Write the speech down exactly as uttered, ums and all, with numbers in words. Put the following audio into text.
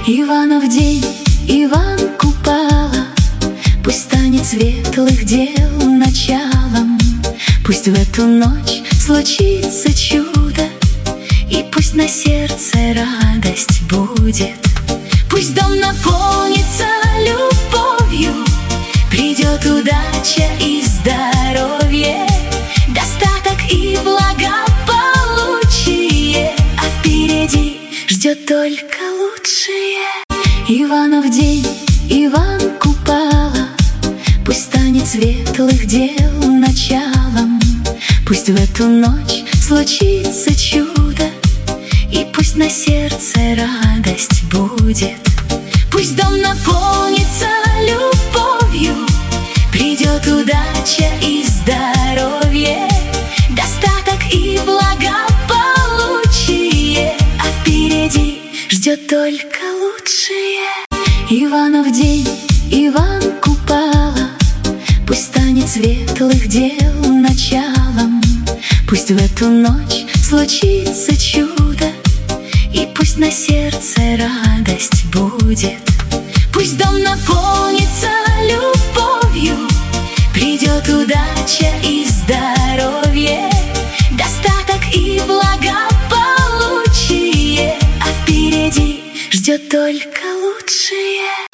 Иванов день, Иван Купала, пусть станет светлых дел началом. Пусть в эту ночь случится чудо, и пусть на сердце радость будет. Пусть дом наполнится любовью, придет удача и здоровье, достаток и благополучие, а впереди ждет только лучшее. Иванов день, Иван Купала, пусть станет светлых дел началом. Пусть в эту ночь случится чудо, и пусть на сердце радость будет. Пусть дом наполнится любовью, придет удача и здоровье, достаток и благополучие, а впереди ждет только лучшее. Иванов день, Иван Купала, пусть станет светлых дел началом. Пусть в эту ночь случится чудо, и пусть на сердце радость будет. Пусть дом наполнится любовью, придет удача и здоровье, достаток и благополучие, а впереди ждет только лучшее.